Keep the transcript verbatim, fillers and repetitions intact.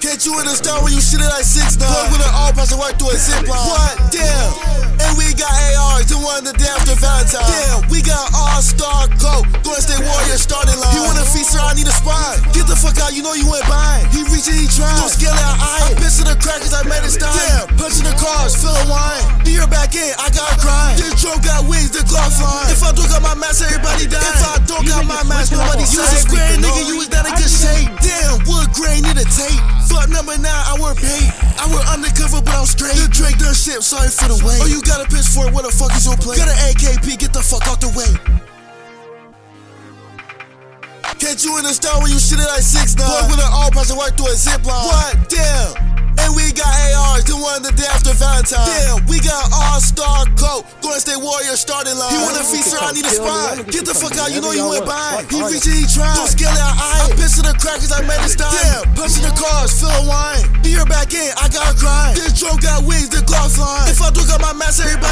Can't you understand when you shit it like six nine? Plug with an all pass and right through a zip line. What? Damn. And we got A Rs, the one the day after Valentine. Damn, we got all-star coat, Golden State Warriors starting line. He want a feast, sir, I need a spine. Get the fuck out, you know you went buying. He reaching, he trying. Don't scale out, I ain't pissing the crackers, I made it style. Damn, punching the cars, filling wine. Beer back in, I got crying. This drone got wings, the clock flying. If I don't got my mask, everybody dying. If I don't got my mask, nobody dying. You was a square nigga, you was not in good shape. Damn, wood grain need a tape. Fuck number nine, I wear paid. I wear undercover, but I'm straight. The Drake done shit, sorry for the wait. Oh, you got a pitchfork, what the fuck is your play? Got an A K P, get the fuck out the way. Can't you understand when you shit it like six nine? Plug with an all pass and right through a zip line. What? Damn. And we got A Rs, the one the day after Valentine. Damn, we got all-star coat, Golden State Warriors starting line. He want a feast, sir, I need a spine. Get the fuck out, you know you went buying. He reaching, he trying. Don't scale out, I ain't pissing the crackers, I made it style. Damn, punching the cars, filling wine. Beer back in, I got crying. This drone got wings, the clock flying. If I don't got my mask, everybody